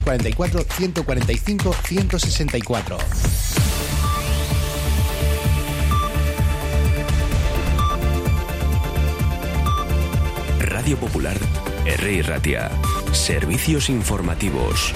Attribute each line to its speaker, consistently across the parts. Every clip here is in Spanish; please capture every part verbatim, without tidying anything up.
Speaker 1: cuarenta y cuatro, ciento cuarenta y cinco, ciento sesenta y cuatro.
Speaker 2: Radio Popular, R I Ratia. Servicios informativos.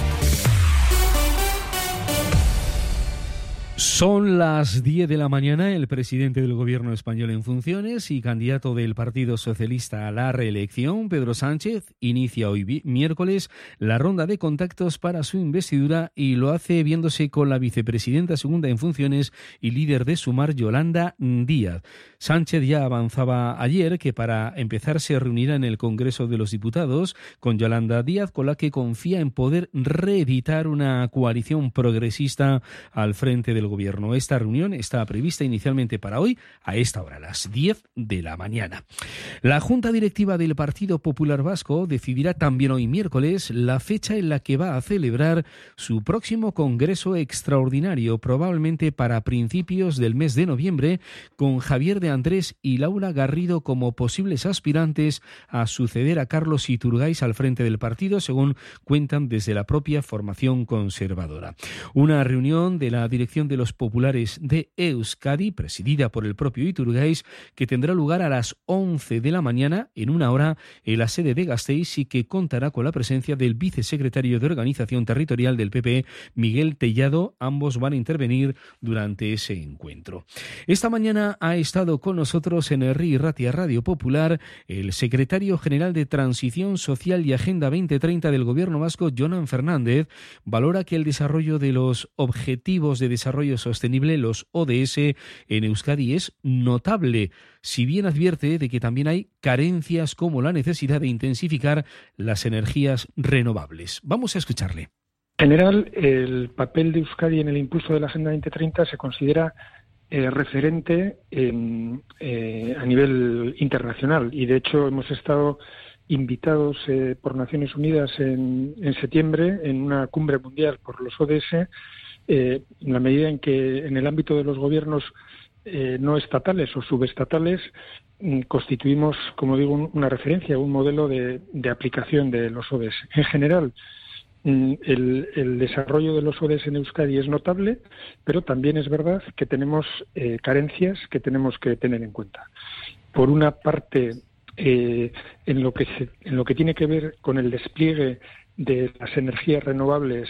Speaker 3: Son las diez de la mañana. El presidente del Gobierno español en funciones y candidato del Partido Socialista a la reelección, Pedro Sánchez, inicia hoy vi- miércoles la ronda de contactos para su investidura y lo hace viéndose con la vicepresidenta segunda en funciones y líder de Sumar, Yolanda Díaz. Sánchez ya avanzaba ayer que para empezar se reunirá en el Congreso de los Diputados con Yolanda Díaz, con la que confía en poder reeditar una coalición progresista al frente del Gobierno. Esta reunión está prevista inicialmente para hoy a esta hora, a las diez de la mañana. La Junta Directiva del Partido Popular Vasco decidirá también hoy miércoles la fecha en la que va a celebrar su próximo Congreso Extraordinario, probablemente para principios del mes de noviembre, con Javier de Andrés y Laura Garrido como posibles aspirantes a suceder a Carlos Iturgaiz al frente del partido, según cuentan desde la propia formación conservadora. Una reunión de la dirección de los populares de Euskadi, presidida por el propio Iturgaiz, que tendrá lugar a las once de la mañana, en una hora, en la sede de Gasteiz, y que contará con la presencia del vicesecretario de Organización Territorial del P P, Miguel Tellado. Ambos van a intervenir durante ese encuentro. Esta mañana ha estado con nosotros en R I Ratia Radio Popular el secretario general de Transición Social y Agenda veinte treinta del Gobierno vasco, Jonan Fernández. Valora que el desarrollo de los Objetivos de Desarrollo Sostenible, los O D S, en Euskadi es notable, si bien advierte de que también hay carencias como la necesidad de intensificar las energías renovables. Vamos a escucharle.
Speaker 4: En general, el papel de Euskadi en el impulso de la Agenda veinte treinta se considera eh, referente en, eh, a nivel internacional, y de hecho hemos estado invitados eh, por Naciones Unidas en, en septiembre en una cumbre mundial por los O D S, Eh, en la medida en que en el ámbito de los gobiernos eh, no estatales o subestatales mm, constituimos, como digo, un, una referencia, un modelo de, de aplicación de los O D S. En general, mm, el, el desarrollo de los O D S en Euskadi es notable, pero también es verdad que tenemos eh, carencias que tenemos que tener en cuenta. Por una parte, eh, en lo que se, en lo que tiene que ver con el despliegue de las energías renovables,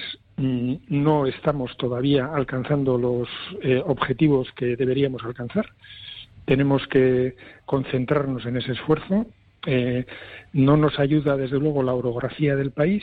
Speaker 4: no estamos todavía alcanzando los eh, objetivos que deberíamos alcanzar. Tenemos que concentrarnos en ese esfuerzo. Eh, no nos ayuda, desde luego, la orografía del país,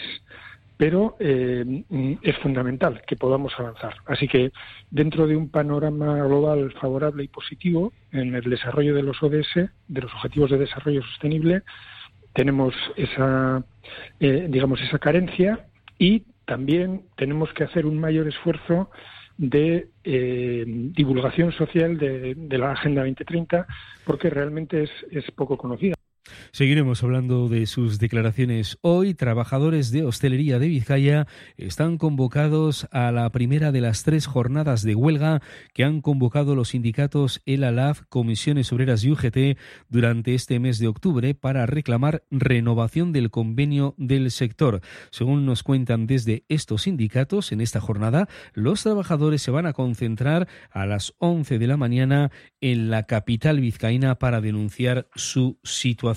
Speaker 4: pero eh, es fundamental que podamos avanzar. Así que, dentro de un panorama global favorable y positivo en el desarrollo de los O D S, de los Objetivos de Desarrollo Sostenible, tenemos esa, eh, digamos, esa carencia, y también tenemos que hacer un mayor esfuerzo de eh, divulgación social de, de la Agenda veinte treinta, porque realmente es, es poco conocida.
Speaker 3: Seguiremos hablando de sus declaraciones. Hoy, trabajadores de hostelería de Vizcaya están convocados a la primera de las tres jornadas de huelga que han convocado los sindicatos El Alaf, Comisiones Obreras y U G T durante este mes de octubre para reclamar renovación del convenio del sector. Según nos cuentan desde estos sindicatos, en esta jornada los trabajadores se van a concentrar a las once de la mañana en la capital vizcaína para denunciar su situación.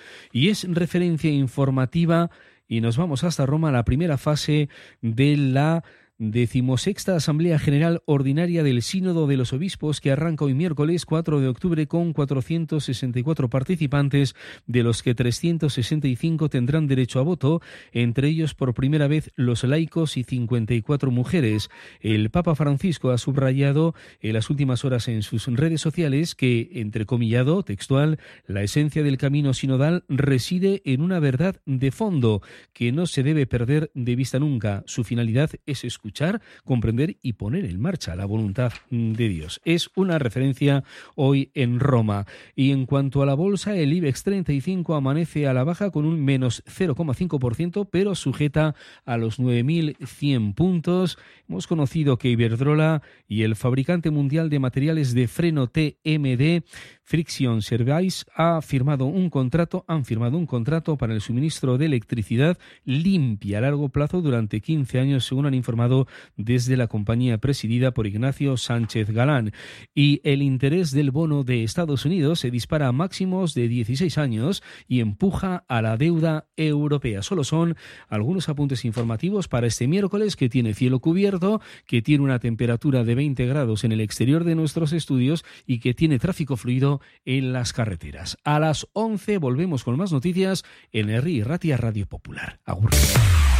Speaker 3: Y es referencia informativa, y nos vamos hasta Roma, la primera fase de la decimosexta Asamblea General Ordinaria del Sínodo de los Obispos, que arranca hoy miércoles cuatro de octubre con cuatrocientos sesenta y cuatro participantes, de los que trescientos sesenta y cinco tendrán derecho a voto, entre ellos por primera vez los laicos y cincuenta y cuatro mujeres. El Papa Francisco ha subrayado en las últimas horas en sus redes sociales que, entrecomillado, textual, la esencia del camino sinodal reside en una verdad de fondo que no se debe perder de vista nunca. Su finalidad es escuchar escuchar, comprender y poner en marcha la voluntad de Dios. Es una referencia hoy en Roma. Y en cuanto a la bolsa, el IBEX treinta y cinco amanece a la baja con un menos cero coma cinco por ciento, pero sujeta a los nueve mil cien puntos. Hemos conocido que Iberdrola y el fabricante mundial de materiales de freno T M D Friction Service ha firmado un contrato, han firmado un contrato para el suministro de electricidad limpia a largo plazo durante quince años, según han informado desde la compañía presidida por Ignacio Sánchez Galán. Y el interés del bono de Estados Unidos se dispara a máximos de dieciséis años y empuja a la deuda europea. Solo son algunos apuntes informativos para este miércoles, que tiene cielo cubierto, que tiene una temperatura de veinte grados en el exterior de nuestros estudios y que tiene tráfico fluido en las carreteras. A las once volvemos con más noticias en Herri y Ratia Radio Popular. Agur.